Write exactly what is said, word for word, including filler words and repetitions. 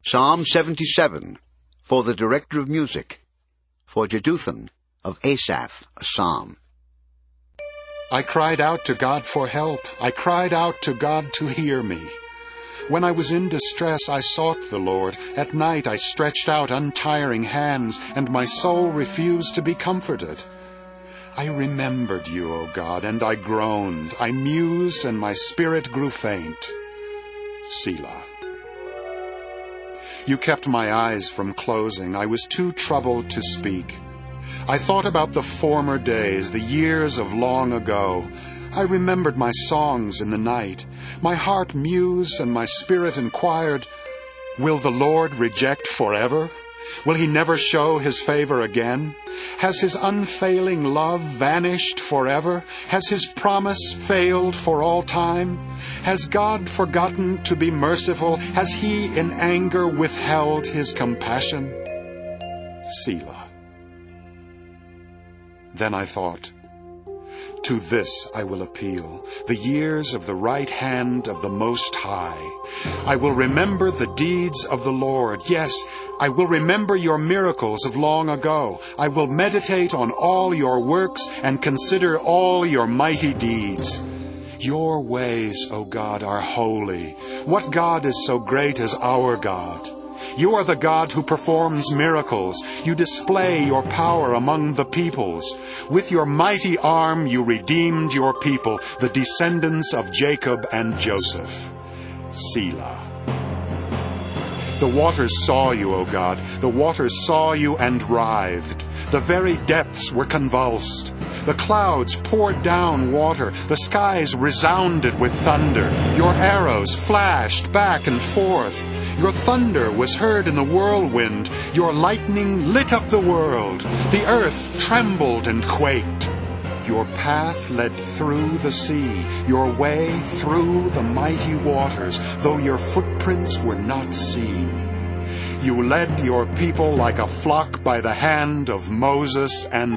Psalm seventy-seven, for the director of music, for Jeduthun, of Asaph, a psalm. I cried out to God for help. I cried out to God to hear me. When I was in distress, I sought the Lord. At night I stretched out untiring hands, and my soul refused to be comforted. I remembered you, O God, and I groaned. I mused, and my spirit grew faint. Selah. You kept my eyes from closing. I was too troubled to speak. I thought about the former days, the years of long ago. I remembered my songs in the night. My heart mused and my spirit inquired, will the Lord reject forever? Will he never show his favor again? Has his unfailing love vanished forever? Has his promise failed for all time? Has God forgotten to be merciful? Has he in anger withheld his compassion? Selah. Then I thought, to this I will appeal, the years of the right hand of the Most High. I will remember the deeds of the Lord. Yes, I will remember your miracles of long ago. I will meditate on all your works and consider all your mighty deeds. Your ways, O God, are holy. What God is so great as our God? You are the God who performs miracles. You display your power among the peoples. With your mighty arm you redeemed your people, the descendants of Jacob and Joseph. Selah. The waters saw you, O God. The waters saw you and writhed. The very depths were convulsed. The clouds poured down water. The skies resounded with thunder. Your arrows flashed back and forth. Your thunder was heard in the whirlwind. Your lightning lit up the world. The earth trembled and quaked. Your path led through the sea, your way through the mighty waters, though your footprints were not seen. You led your people like a flock by the hand of Moses and